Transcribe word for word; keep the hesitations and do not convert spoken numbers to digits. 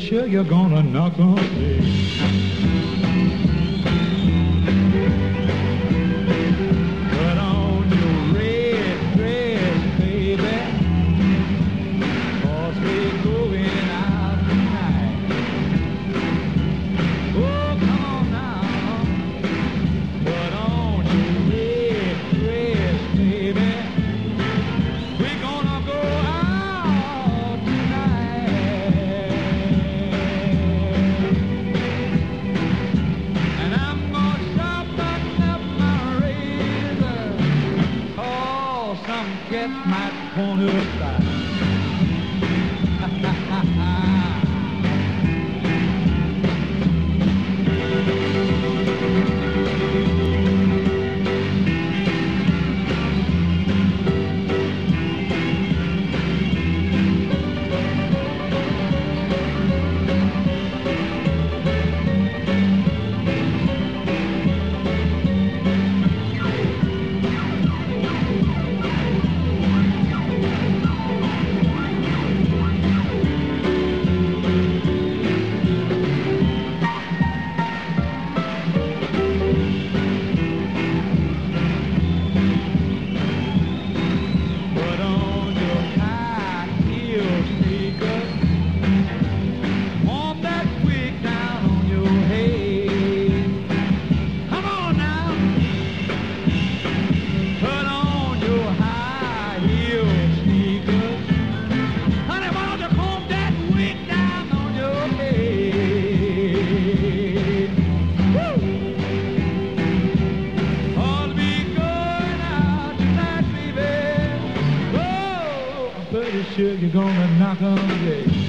sure you're gonna knock on me. Put on your red dress, baby, 'cause we're going out tonight. Oh, come on now. Put on your red dress, baby. We're gonna go out tonight. And I'm gonna sharpen up my razor. Oh, some cats might want to fight. Pretty sure you're gonna knock on the gate.